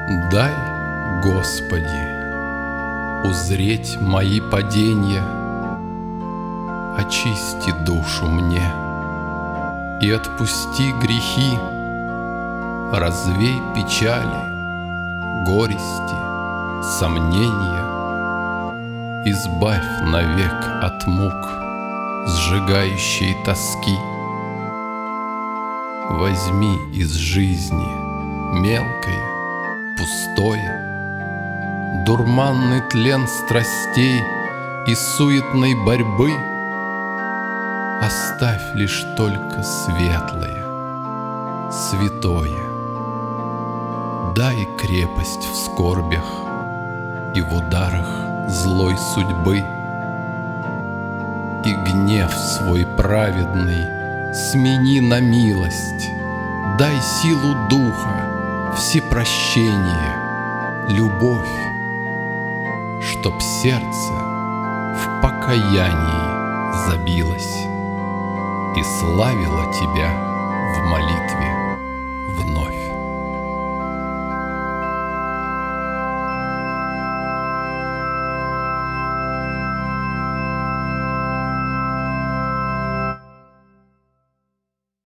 Дай, Господи, узреть мои падения, очисти душу мне и отпусти грехи, развей печали, горести, сомнения, избавь навек от мук, сжигающей тоски. Возьми из жизни мелкое, пустое, дурманный тлен страстей и суетной борьбы. Оставь лишь только светлое, святое. Дай крепость в скорбях и в ударах злой судьбы, и гнев свой праведный смени на милость. Дай силу духа, всепрощение, любовь, чтоб сердце в покаянии забилось и славило Тебя.